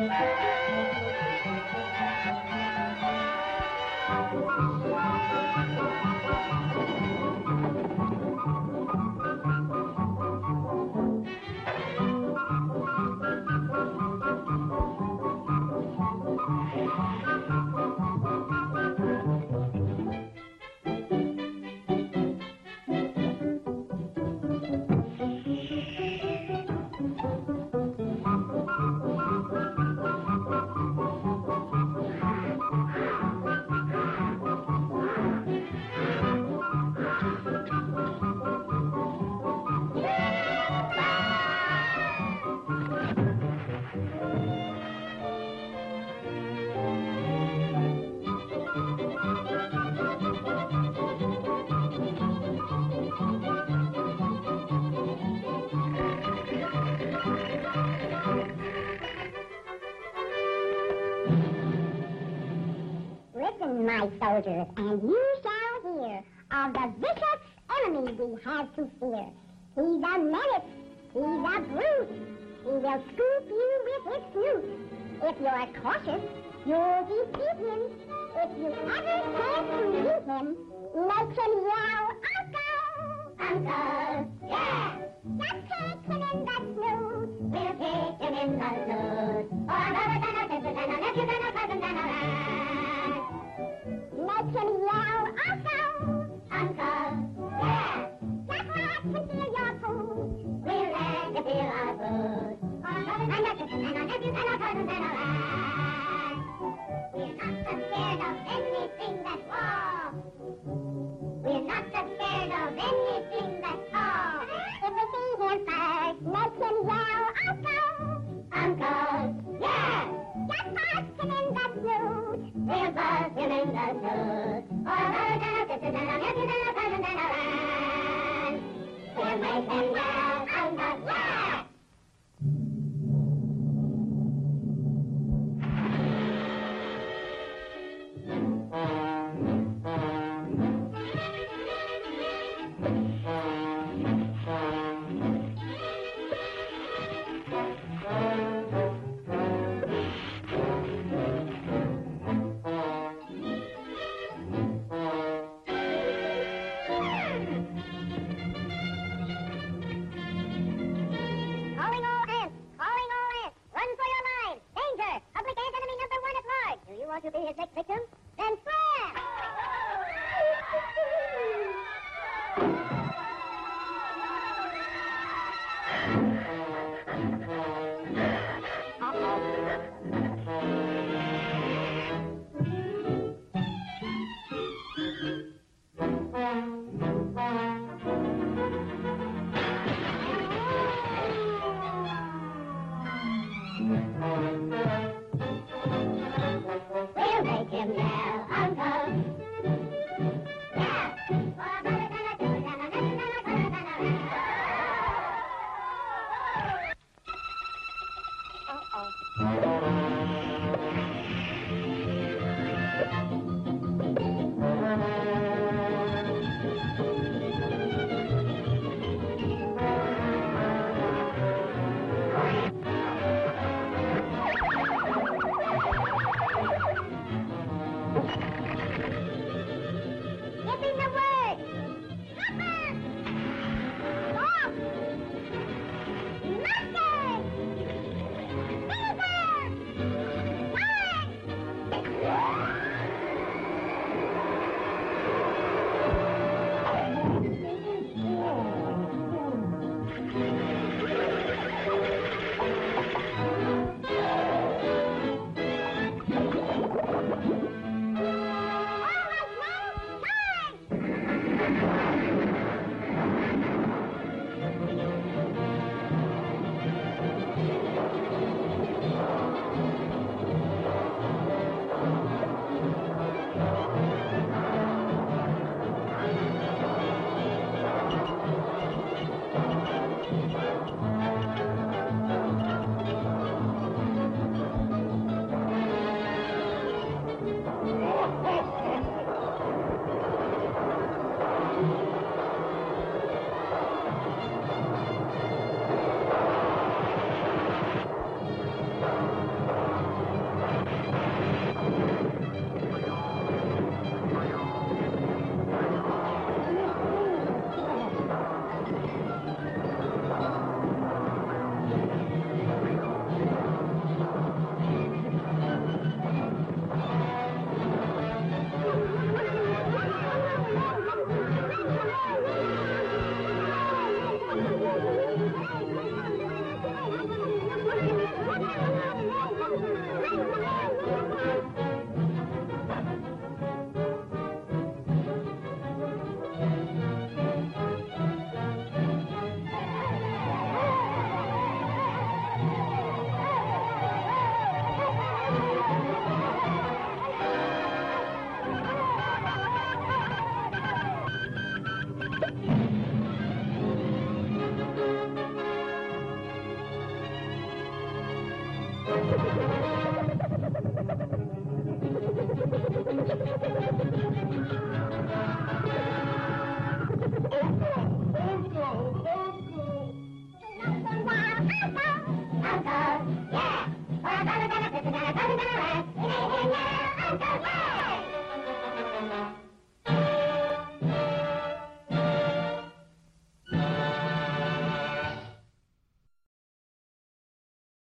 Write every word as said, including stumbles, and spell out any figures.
My soldiers, and you shall hear of the vicious enemy we have to fear. He's a menace, he's a brute, he will scoop you with his snoot. If you're cautious, you'll defeat him. If you ever chance to meet him, make him yell, Uncle! Uncle, yeah! Just take him in the snoot. We'll take him in the snoot. Or another than a sister than a nephew than a cousin than a lad. Make him yell, Uncle! Uncle, yeah! Just let him feel your food. We'll let you feel our food. Or another than a sister than a nephew than a cousin than a lad. We're not so scared of anything that's raw. We're not so scared of anything that's tall. If we see him first, make him yell, Uncle! Uncle, yeah! Just bust him in the snoot. We'll bust him in the snoot. Or another than a sister than a nephew than a cousin than a lad. We'll make him yell, Uncle, yeah! To be his next victim? Then swear! We'll make him laugh. Uncle, yeah. Well, Uncle, Uncle, Uncle, Uncle, Uncle, Uncle, Uncle, Uncle,